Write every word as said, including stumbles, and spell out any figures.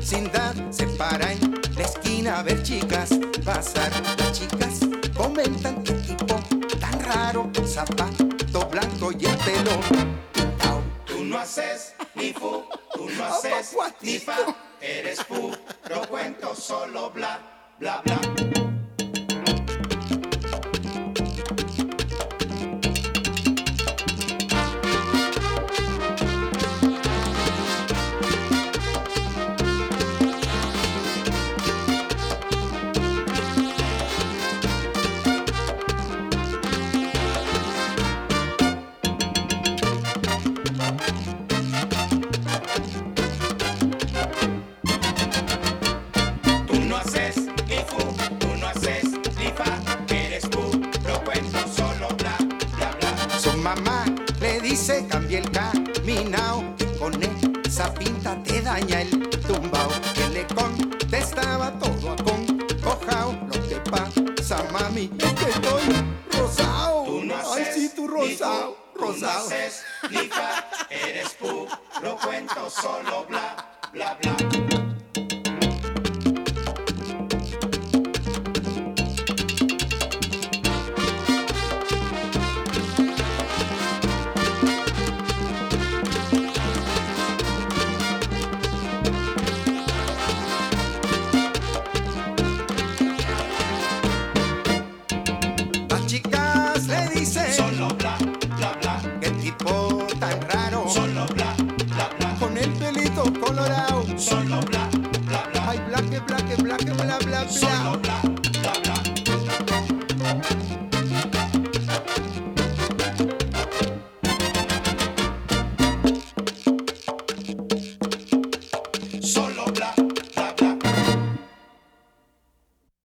vecindad se para en la esquina a ver chicas pasar. Las chicas comentan qué tipo tan raro, zapato blanco y el pelo pintao. Tú no haces ni fu, tú no haces ni fa, eres puro cuento, solo bla, bla, bla. Mamá le dice cambie el caminao, que con esa pinta te daña el tumbao. Que le contestaba todo acongojao, lo que pasa mami es que estoy rosao. Tú no Ay haces, sí, tú rosao, ni fu, rosao. Tú no haces ni fa, eres puro cuento, solo bla, bla, bla.